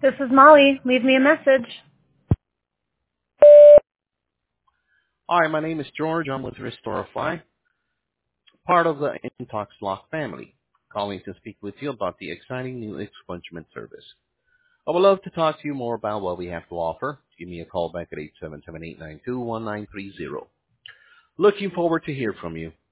This is Molly. Leave me a message. Hi, my name is George. I'm with Restorify, part of the Intox Lock family, calling to speak with you about the exciting new expungement service. I would love to talk to you more about what we have to offer. Give me a call back at 877-892-1930. Looking forward to hear from you.